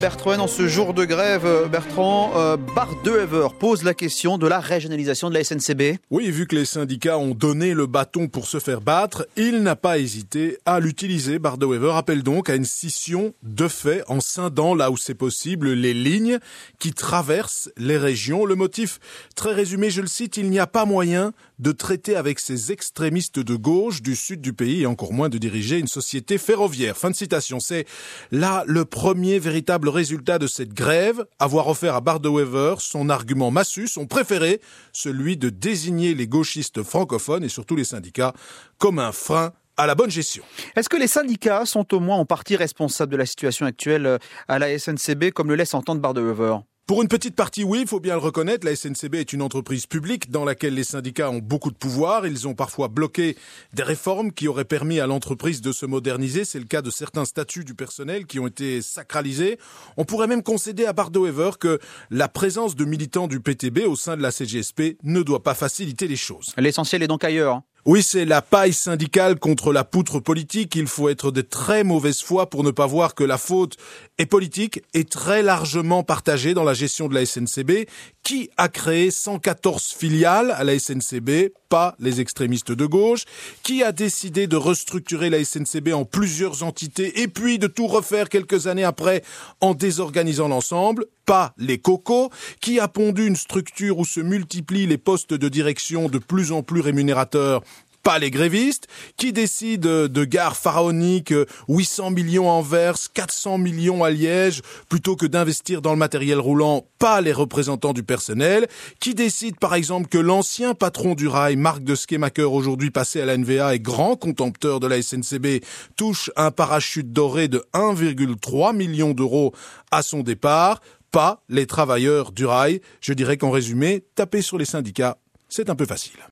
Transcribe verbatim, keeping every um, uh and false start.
Bertrand, en ce jour de grève, Bertrand, euh, Bart-de-Wever pose la question de la régionalisation de la S N C B. Oui, vu que les syndicats ont donné le bâton pour se faire battre, il n'a pas hésité à l'utiliser. Bart-de-Wever appelle donc à une scission de fait en scindant, là où c'est possible, les lignes qui traversent les régions. Le motif, très résumé, je le cite, il n'y a pas moyen de traiter avec ces extrémistes de gauche du sud du pays et encore moins de diriger une société ferroviaire. Fin de citation. C'est là le premier véritable résultat de cette grève, avoir offert à Bart-de-Wever son argument massu, son préféré, celui de désigner les gauchistes francophones et surtout les syndicats comme un frein à la bonne gestion. Est-ce que les syndicats sont au moins en partie responsables de la situation actuelle à la S N C B, comme le laisse entendre Bart-de-Wever ? Pour une petite partie, oui, il faut bien le reconnaître, la S N C B est une entreprise publique dans laquelle les syndicats ont beaucoup de pouvoir. Ils ont parfois bloqué des réformes qui auraient permis à l'entreprise de se moderniser. C'est le cas de certains statuts du personnel qui ont été sacralisés. On pourrait même concéder à Bart-de-Wever que la présence de militants du P T B au sein de la C G S P ne doit pas faciliter les choses. L'essentiel est donc ailleurs. Oui, c'est la paille syndicale contre la poutre politique. Il faut être de très mauvaise foi pour ne pas voir que la faute est politique et très largement partagée dans la gestion de la S N C B. Qui a créé cent quatorze filiales à la S N C B? Pas les extrémistes de gauche. Qui a décidé de restructurer la S N C B en plusieurs entités et puis de tout refaire quelques années après en désorganisant l'ensemble? Pas les cocos. Qui a pondu une structure où se multiplient les postes de direction de plus en plus rémunérateurs? Pas les grévistes. Qui décide de gares pharaoniques, huit cents millions à Anvers, quatre cents millions à Liège, plutôt que d'investir dans le matériel roulant? Pas les représentants du personnel. Qui décide par exemple que l'ancien patron du rail, Marc de Skemaker, aujourd'hui passé à la N V A et grand contempteur de la S N C B, touche un parachute doré de un virgule trois million d'euros à son départ? Pas les travailleurs du rail. Je dirais qu'en résumé, taper sur les syndicats, c'est un peu facile.